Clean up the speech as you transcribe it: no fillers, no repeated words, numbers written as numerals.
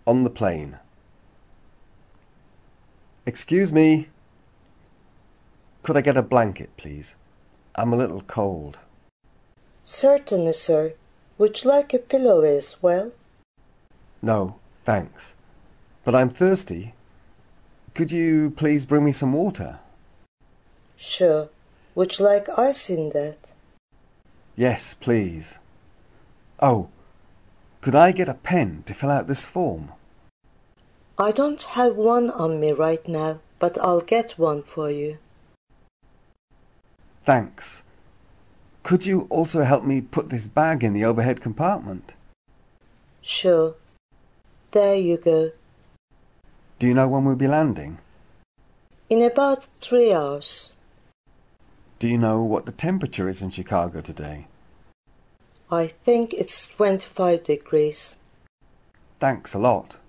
on the plane. Excuse me. Could I get a blanket, please? I'm a little cold. Certainly, sir. Would you like a pillow as well? No, thanks. But I'm thirsty. Could you please bring me some water? Sure. Would you like ice in that? Yes, please. Oh, could I get a pen to fill out this form? I don't have one on me right now, but I'll get one for you. Thanks. Could you also help me put this bag in the overhead compartment? Sure. There you go. Do you know when we'll be landing? In about 3 hours. Do you know what the temperature is in Chicago today? I think it's 25 degrees. Thanks a lot.